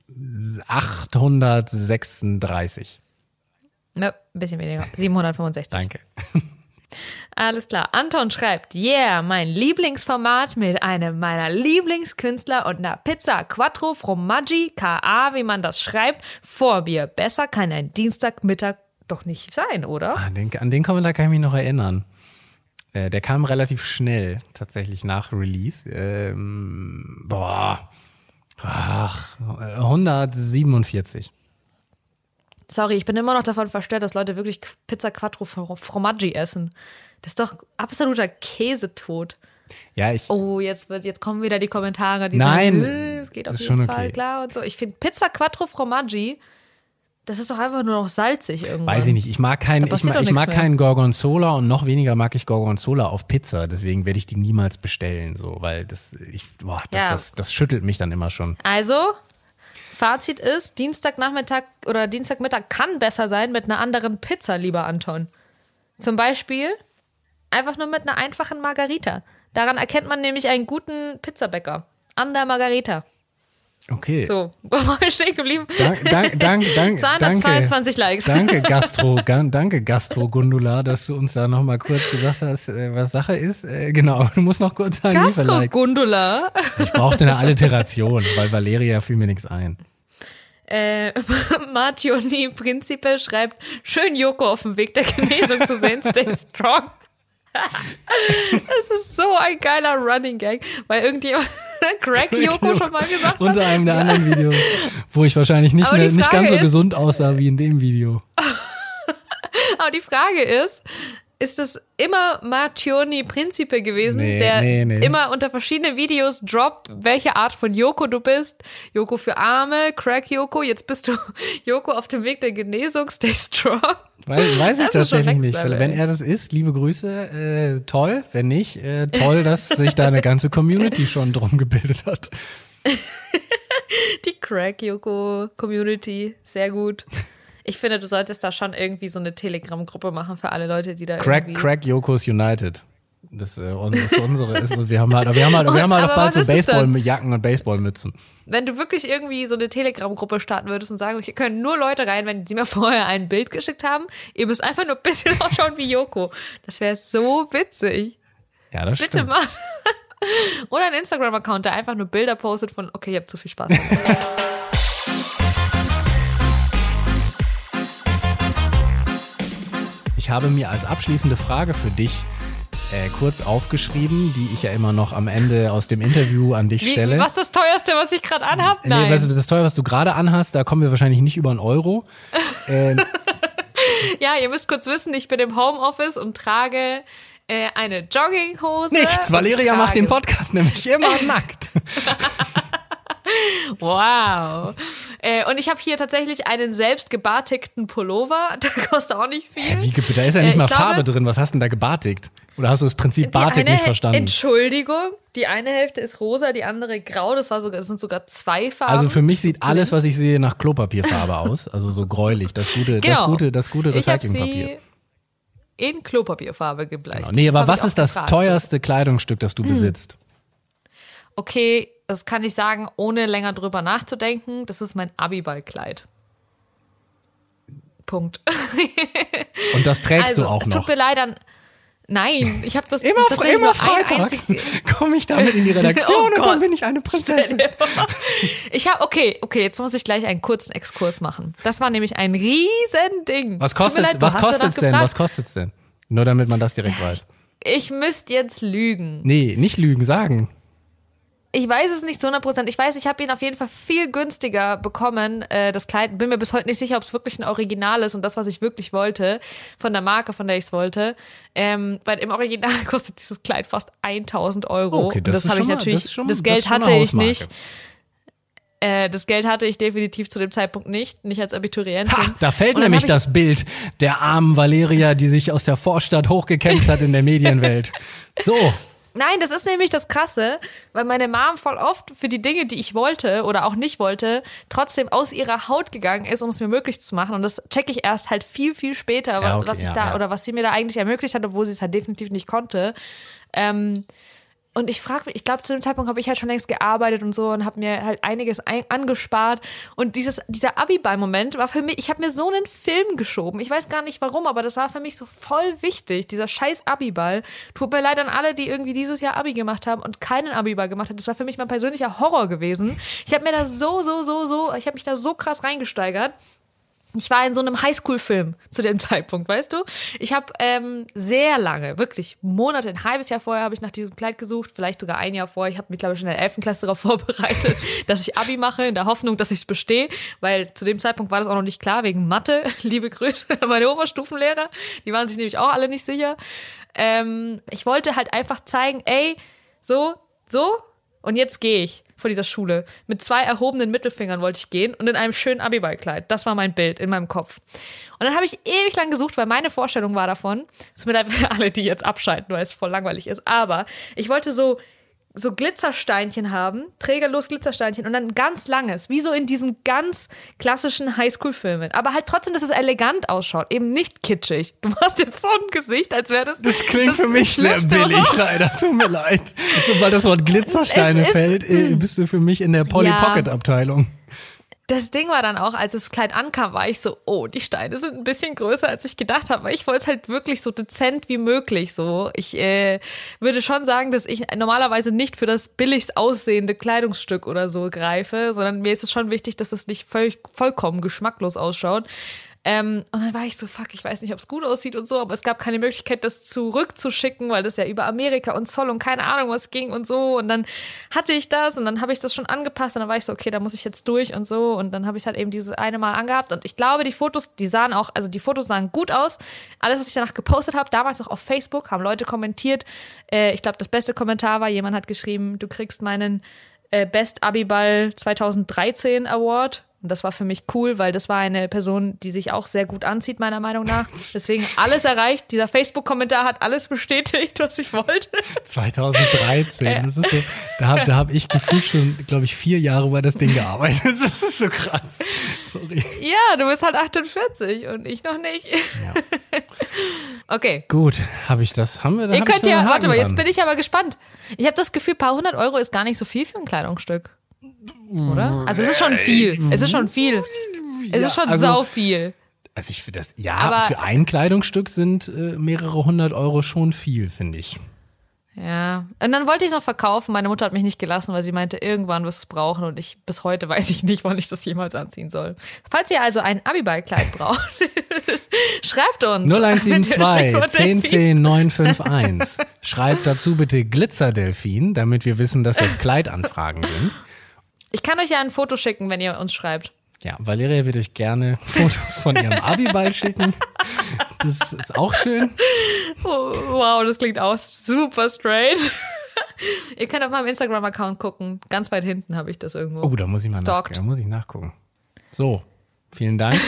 achthundertsechsunddreißig. Nö, ein bisschen weniger. siebenhundertfünfundsechzig. Danke. Alles klar. Anton schreibt, yeah, mein Lieblingsformat mit einem meiner Lieblingskünstler und einer Pizza Quattro Formaggi, K A, wie man das schreibt, vor mir. Besser kann ein Dienstagmittag doch nicht sein, oder? An den, an den Kommentar kann ich mich noch erinnern. Äh, der kam relativ schnell, tatsächlich nach Release. Ähm, boah. Ach, hundertsiebenundvierzig. Sorry, ich bin immer noch davon verstört, dass Leute wirklich Pizza Quattro Formaggi essen. Das ist doch absoluter Käsetod. Ja, ich. Oh, jetzt wird, jetzt kommen wieder die Kommentare, die Nein, sagen, äh, es geht auf das ist jeden schon Fall okay. klar und so. Ich finde Pizza Quattro Formaggi, das ist doch einfach nur noch salzig irgendwann. Weiß ich nicht. Ich mag keinen, Da ich passiert mag, doch ich mag nichts mehr. keinen Gorgonzola und noch weniger mag ich Gorgonzola auf Pizza. Deswegen werde ich die niemals bestellen, so, weil das, ich, boah, das, Ja. das, das schüttelt mich dann immer schon. Also, Fazit ist, Dienstagnachmittag oder Dienstagmittag kann besser sein mit einer anderen Pizza, lieber Anton. Zum Beispiel einfach nur mit einer einfachen Margarita. Daran erkennt man nämlich einen guten Pizzabäcker. An der Margarita. Okay. So, wo waren wir stehen geblieben? Dank, dank, dank, dank, zweihundertzweiundzwanzig danke. Likes. Danke, Gastro, gan, danke, Gastro Gundula, dass du uns da nochmal kurz gesagt hast, äh, was Sache ist. Äh, genau, du musst noch kurz sagen, wie viele Gastro Likes. Gundula. Ich brauchte eine Alliteration, weil Valeria fiel mir nichts ein. Äh, Martioni Principe schreibt, schön Joko auf dem Weg der Genesung zu sehen, stay strong. Das ist so ein geiler Running Gag, weil irgendjemand Crack Joko schon mal gesagt hat. Unter einem der anderen Videos, wo ich wahrscheinlich nicht, Aber mehr, die nicht ganz so Frage ist- gesund aussah wie in dem Video. Aber die Frage ist, ist es immer Martioni Principe gewesen, Nee, der nee, nee. immer unter verschiedenen Videos droppt, welche Art von Joko du bist? Joko für Arme, Crack Joko, jetzt bist du Joko auf dem Weg der Genesung, stay strong. Weil, weiß ich Das ist schon tatsächlich Next nicht. Level, Wenn ey. er das ist, liebe Grüße, äh, toll. Wenn nicht, äh, toll, dass sich da eine ganze Community schon drum gebildet hat. Die Crack Joko Community, sehr gut. Ich finde, du solltest da schon irgendwie so eine Telegram-Gruppe machen für alle Leute, die da Crack, irgendwie... Crack Yokos United. Das, äh, und das ist unsere, ist, und wir haben halt, wir haben halt, wir haben halt Aber auch bald was so ist es dann? Baseballjacken und Baseballmützen. Wenn du wirklich irgendwie so eine Telegram-Gruppe starten würdest und sagen, hier können nur Leute rein, wenn sie mir vorher ein Bild geschickt haben, ihr müsst einfach nur ein bisschen ausschauen wie Joko. Das wäre so witzig. Ja, das Bitte stimmt. mal. Oder ein Instagram-Account, der einfach nur Bilder postet von, okay, ihr habt zu viel Spaß. Ich habe mir als abschließende Frage für dich äh, kurz aufgeschrieben, die ich ja immer noch am Ende aus dem Interview an dich Wie, stelle. was ist das teuerste, was ich gerade anhab? Nein. Nee, weißt du, das Teure, was du gerade anhast, da kommen wir wahrscheinlich nicht über einen Euro. äh, Ja, ihr müsst kurz wissen, ich bin im Homeoffice und trage äh, eine Jogginghose. nichts, und Valeria trage- macht den Podcast nämlich immer nackt. Wow. Äh, und ich habe hier tatsächlich einen selbst gebartigten Pullover. Der kostet auch nicht viel. Hä, wie, ge- da ist ja Äh, nicht ich mal glaube- Farbe drin, was hast du denn da gebartigt? Oder hast du das Prinzip Die Batik eine nicht Häl- verstanden? Entschuldigung, die eine Hälfte ist rosa, die andere grau. Das, war sogar, das sind sogar zwei Farben. Also für mich sieht alles, was ich sehe, nach Klopapierfarbe aus. Also so gräulich. Das gute, das Genau. gute, das gute Ich habe Recyclingpapier. sie in Klopapierfarbe gebleicht. Genau. Nee, aber hab was ich auch ist das gefragt. teuerste Kleidungsstück, das du besitzt? Okay, das kann ich sagen, ohne länger drüber nachzudenken. Das ist mein Abiballkleid. Punkt. Und das trägst also, du auch es noch. tut mir leid an. Nein, ich habe das Immer, tatsächlich immer nur ein freitags einziges- komme ich damit in die Redaktion Oh und dann Gott. bin ich eine Prinzessin. Ich habe, okay, okay, jetzt muss ich gleich einen kurzen Exkurs machen. Das war nämlich ein Riesending. Was Tut mir kostet leid, du was hast kostet's danach denn? gefragt. Was kostet's denn? Nur damit man das direkt weiß. Ich müsste jetzt lügen. Nee, nicht lügen, sagen. Ich weiß es nicht zu hundert Prozent. Ich weiß, ich habe ihn auf jeden Fall viel günstiger bekommen, äh, das Kleid. Bin mir bis heute nicht sicher, ob es wirklich ein Original ist und das, was ich wirklich wollte, von der Marke, von der ich es wollte. Ähm, weil im Original kostet dieses Kleid fast tausend Euro. Okay, und das das ist habe ich schon mal- natürlich, das ist schon- das das Geld ist schon eine hatte ich Hausmarke. nicht. Äh, das Geld hatte ich definitiv zu dem Zeitpunkt nicht, nicht als Abiturientin. Ha, da fällt Und dann nämlich hab ich- das Bild der armen Valeria, die sich aus der Vorstadt hochgekämpft hat in der Medienwelt. So. Nein, das ist nämlich das Krasse, weil meine Mom voll oft für die Dinge, die ich wollte oder auch nicht wollte, trotzdem aus ihrer Haut gegangen ist, um es mir möglich zu machen. Und das checke ich erst halt viel, viel später, Ja, okay, was ich ja, da ja. oder was sie mir da eigentlich ermöglicht hat, obwohl sie es halt definitiv nicht konnte. Ähm, und ich frage mich, ich glaube, zu dem Zeitpunkt habe ich halt schon längst gearbeitet und so und habe mir halt einiges ein, angespart. Und dieses, dieser Abiball-Moment war für mich, ich habe mir so einen Film geschoben. Ich weiß gar nicht warum, aber das war für mich so voll wichtig, dieser scheiß Abiball. Tut mir leid an alle, die irgendwie dieses Jahr Abi gemacht haben und keinen Abiball gemacht haben. Das war für mich mein persönlicher Horror gewesen. Ich habe mir da so, so, so, so, ich habe mich da so krass reingesteigert. Ich war in so einem Highschool-Film zu dem Zeitpunkt, weißt du? Ich habe ähm, sehr lange, wirklich Monate, ein halbes Jahr vorher habe ich nach diesem Kleid gesucht, vielleicht sogar ein Jahr vorher. Ich habe mich, glaube ich, schon in der elften Klasse darauf vorbereitet, dass ich Abi mache, in der Hoffnung, dass ich es bestehe, weil zu dem Zeitpunkt war das auch noch nicht klar, wegen Mathe. Liebe Grüße an meine Oberstufenlehrer, die waren sich nämlich auch alle nicht sicher. Ähm, ich wollte halt einfach zeigen, ey, so, so, und jetzt gehe ich vor dieser Schule. Mit zwei erhobenen Mittelfingern wollte ich gehen und in einem schönen Abiballkleid. Das war mein Bild in meinem Kopf. Und dann habe ich ewig lang gesucht, weil meine Vorstellung war davon, es tut mir leid für alle, die jetzt abschalten, weil es voll langweilig ist, aber ich wollte so so Glitzersteinchen haben, trägerlos Glitzersteinchen und dann ganz langes, wie so in diesen ganz klassischen Highschool-Filmen. Aber halt trotzdem, dass es elegant ausschaut, eben nicht kitschig. Du machst jetzt so ein Gesicht, als wäre das... Das klingt für mich sehr Schlimmste, was billig, auch- leider. Tut mir leid. Sobald das Wort Glitzersteine Es ist- fällt, äh, bist du für mich in der Polly Ja. Pocket Abteilung. Das Ding war dann auch, als das Kleid ankam, war ich so, oh, die Steine sind ein bisschen größer, als ich gedacht habe. Weil ich wollte es halt wirklich so dezent wie möglich. So, ich äh, würde schon sagen, dass ich normalerweise nicht für das billigst aussehende Kleidungsstück oder so greife, sondern mir ist es schon wichtig, dass es nicht voll, vollkommen geschmacklos ausschaut. Ähm, und dann war ich so, fuck, ich weiß nicht, ob es gut aussieht und so, aber es gab keine Möglichkeit, das zurückzuschicken, weil das ja über Amerika und Zoll und keine Ahnung was ging und so. Und dann hatte ich das und dann habe ich das schon angepasst und dann war ich so, okay, da muss ich jetzt durch und so. Und dann habe ich es halt eben diese eine Mal angehabt. Und ich glaube, die Fotos, die sahen auch, also die Fotos sahen gut aus. Alles, was ich danach gepostet habe, damals noch auf Facebook, haben Leute kommentiert. Äh, ich glaube, das beste Kommentar war, jemand hat geschrieben, du kriegst meinen äh, Best Abiball zwanzig dreizehn Award. Und das war für mich cool, weil das war eine Person, die sich auch sehr gut anzieht, meiner Meinung nach. Deswegen alles erreicht. Dieser Facebook-Kommentar hat alles bestätigt, was ich wollte. zwanzig dreizehn, das ist so, da habe da hab ich gefühlt schon, glaube ich, vier Jahre über das Ding gearbeitet. Das ist so krass. Sorry. Ja, du bist halt achtundvierzig und ich noch nicht. Ja. Okay. Gut, habe ich das, haben wir da Ihr hab ich könnt da ja, einen warte mal, Haken jetzt dran. bin ich aber gespannt. Ich habe das Gefühl, ein paar hundert Euro ist gar nicht so viel für ein Kleidungsstück. Oder? Also es ist schon viel. Es ist schon viel. Es ist schon also- sau viel. Also ich finde das, ja, Aber- für ein Kleidungsstück sind äh, mehrere hundert Euro schon viel, finde ich. Ja. Und dann wollte ich es noch verkaufen. Meine Mutter hat mich nicht gelassen, weil sie meinte, irgendwann wirst du es brauchen. Und ich bis heute weiß ich nicht, wann ich das jemals anziehen soll. Falls ihr also ein Abiballkleid braucht, schreibt uns. null eins sieben zwei, eins null eins null, neun fünf eins. Schreibt dazu bitte Glitzerdelfin, damit wir wissen, dass das Kleidanfragen sind. Ich kann euch ja ein Foto schicken, wenn ihr uns schreibt. Ja, Valeria wird euch gerne Fotos von ihrem Abiball schicken. Das ist auch schön. Oh, wow, das klingt auch super straight. Ihr könnt auf meinem Instagram-Account gucken. Ganz weit hinten habe ich das irgendwo. Oh, da muss ich mal nach, da muss ich nachgucken. So, vielen Dank.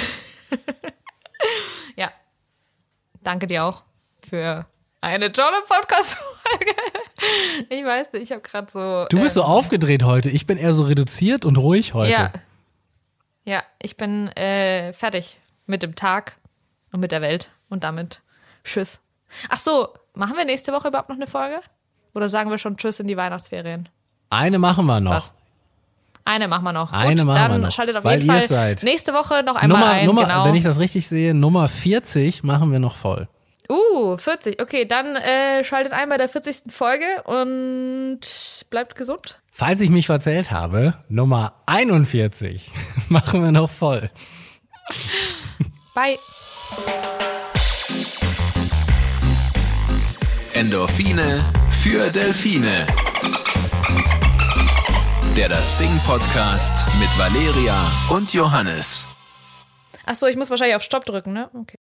Ja, danke dir auch für eine tolle Podcast-Folge. Ich weiß nicht, ich habe gerade so... Du bist ähm, so aufgedreht heute. Ich bin eher so reduziert und ruhig heute. Ja, ja ich bin äh, fertig mit dem Tag und mit der Welt und damit tschüss. Ach so, machen wir nächste Woche überhaupt noch eine Folge? Oder sagen wir schon tschüss in die Weihnachtsferien? Eine machen wir noch. Was? Eine machen wir noch. Eine Gut, machen dann wir noch, schaltet auf weil jeden Fall ihr seid. nächste Woche noch einmal Nummer, ein. Nummer, genau. Wenn ich das richtig sehe, Nummer vierzig machen wir noch voll. Uh, vierzig. Okay, dann äh, schaltet ein bei der vierzigsten Folge und bleibt gesund. Falls ich mich verzählt habe, Nummer einundvierzig machen wir noch voll. Bye. Endorphine für Delfine. Der Das Ding Podcast mit Valeria und Johannes. Ach so, ich muss wahrscheinlich auf Stopp drücken, ne? Okay.